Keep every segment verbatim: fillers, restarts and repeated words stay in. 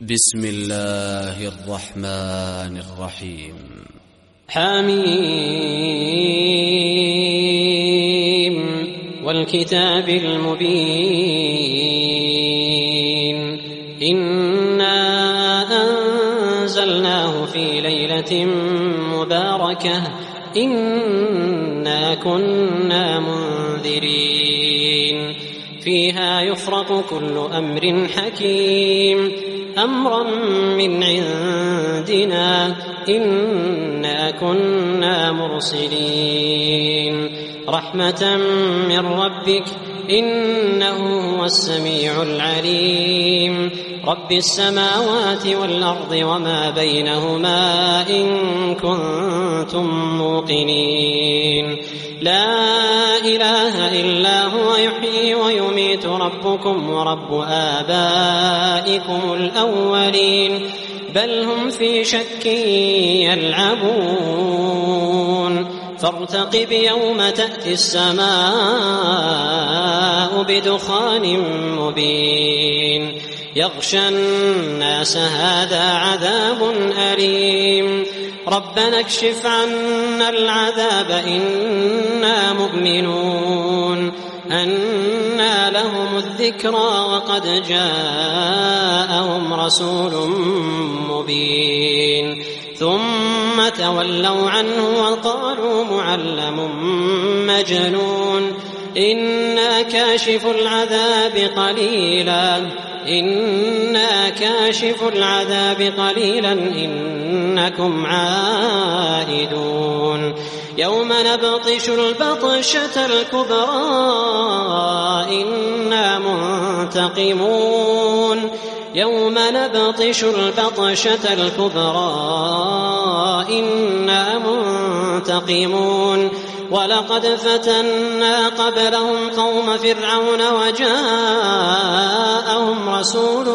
بسم الله الرحمن الرحيم. حميم والكتاب المبين إنا أنزلناه في ليلة مباركة إنا كنا منذرين فيها يفرق كل أمر حكيم أمرا من عندنا إنا كنا مرسلين رحمة من ربك إنه هو السميع العليم رب السماوات والأرض وما بينهما إن كنتم موقنين لا إله إلا هو يحيي ويميت ربكم ورب آبائكم الأولين بل هم في شك يلعبون فارتقب يوم تأتي السماء بدخان مبين يغشى الناس هذا عذاب أليم ربنا اكشف عنا العذاب إنا مؤمنون أنى لهم الذكرى وقد جاءهم رسول مبين ثم تولوا عنه وقالوا معلم مجنون إنا كاشف العذاب قليلا إنا كاشف العذاب قليلا إنكم عائدون يوم نبطش البطشة الكبرى إنا منتقمون يوم نبطش البطشة الكبرى إنا منتقمون ولقد فتنا قبلهم قوم فرعون وجاءهم رسول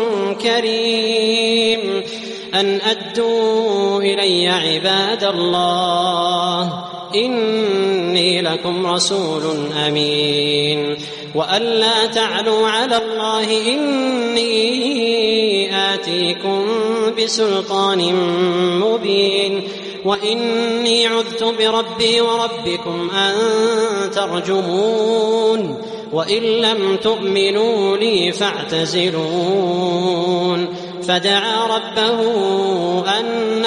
كريم أن أدوا إلي عباد الله إني لكم رسول أمين وأن لا تعلوا على الله إني آتيكم بسلطان مبين وإني عذت بربي وربكم أن ترجمون وإن لم تؤمنوا لي فاعتزلون فدعا ربه أن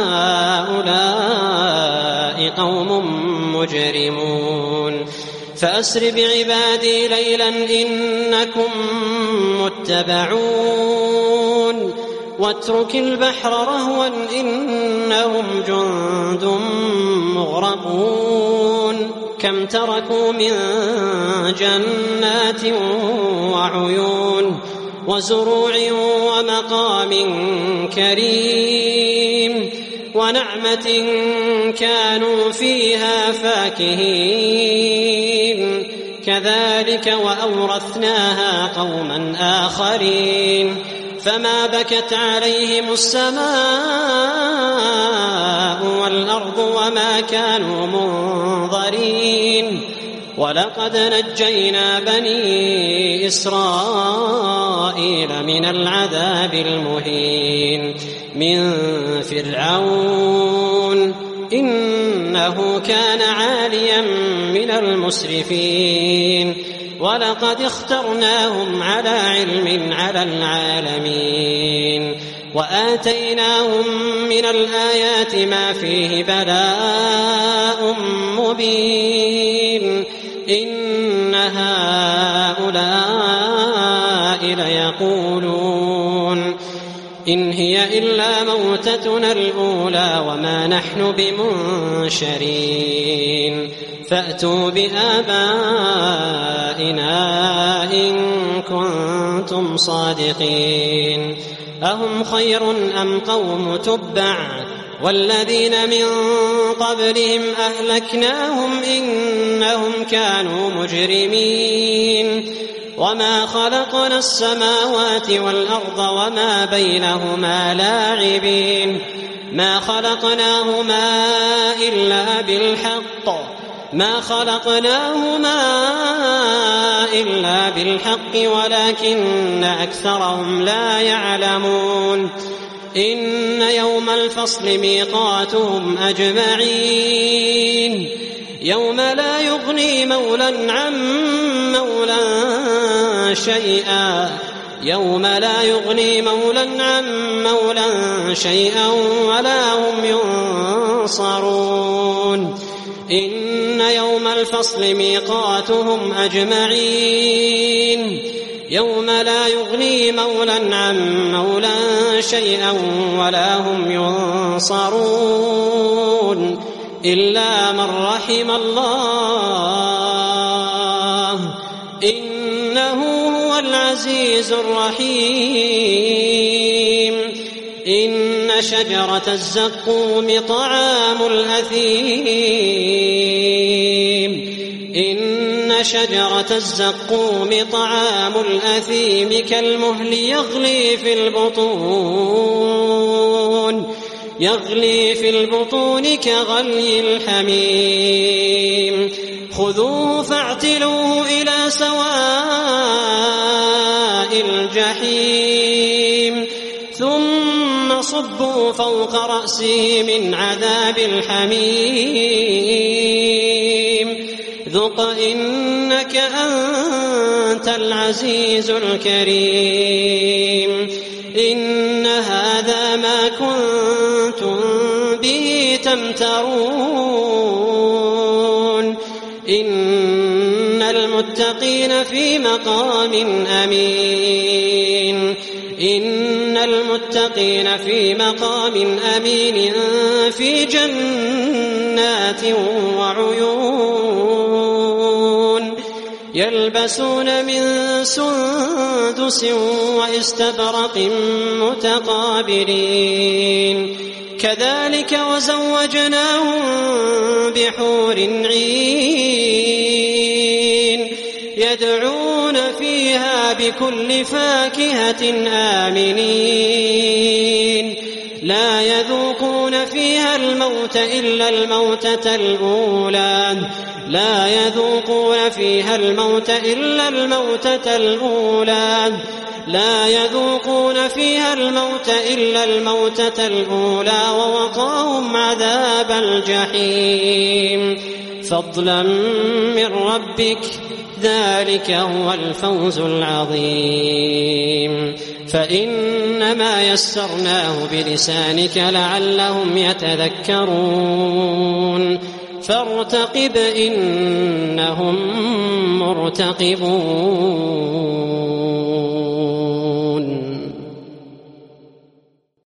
هؤلاء قوم مجرمون فأسر بعبادي ليلا إنكم متبعون واترك البحر رهوا إنهم جند مغرقون كم تركوا من جنات وعيون وزروع ومقام كريم ونعمة كانوا فيها فاكهين كذلك وأورثناها قوما آخرين فما بكت عليهم السماء والأرض وما كانوا منظرين ولقد نجينا بني إسرائيل من العذاب المهين من فرعون إنه كان عاليا من المسرفين ولقد اخترناهم على علم على العالمين وآتيناهم من الآيات ما فيه بلاء مبين إن هؤلاء ليقولون إن هي إلا موتتنا الأولى وما نحن بمنشرين فأتوا بآبائنا إن كنتم صادقين أهم خير أم قوم تبع والذين من قبلهم أهلكناهم إنهم كانوا مجرمين وما خلقنا السماوات والأرض وما بينهما لاعبين ما خلقناهما إلا بالحق ما خلقناهما إلا بالحق ولكن أكثرهم لا يعلمون إن يوم الفصل ميقاتهم أجمعين يوم لا يغني مولى عن مولى شيئا يوم لا يغني مولى عن مولى شيئا ولا هم ينصرون إن يوم الفصل ميقاتهم أجمعين يوم لا يغني مولى عن مولى شيئا ولا هم ينصرون إلا من رحم الله إنه هو العزيز الرحيم إن شجرة الزقوم طعام الأثيم إن شجرة الزقوم طعام الأثيم كالمهل يغلي في البطون يغلي في البطون كغلي الحميم خذوه فاعتلوه إلى سواء الجحيم ثم صبوا فوق رأسه من عذاب الحميم ذق إنك أنت العزيز الكريم إن هذا ما كنتم به تمترون إن المتقين في مقام أمين إن المتقين في مقام أمين في جنات وعيون يلبسون من سندس وإستبرق متقابلين كذلك وزوجناهم بحور عين يدعون فيها بكل فاكهة آمنين لا يذوقون فيها الموت إلا الموتة الأولى لا يذوقون فيها الموت إلا الموتة الأولى لا يذوقون فيها الموت إلا الموتة الأولى ووقاهم عذاب الجحيم فضلا من ربك ذلك هو الفوز العظيم فإنما يسرناه بلسانك لعلهم يتذكرون فارتقب إنهم مرتقبون